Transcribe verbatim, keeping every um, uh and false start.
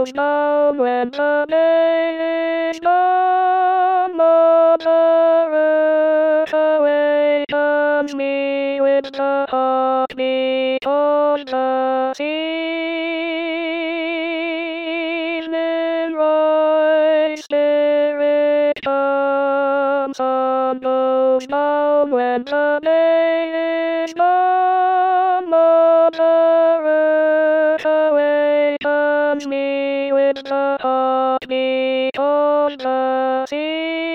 goes down when the day is done. Mother Earth awakens me with the heartbeat of the season. Right spirit comes, sun goes down when the day is done. Mother Earth awakens me with the heartbeat of the sea.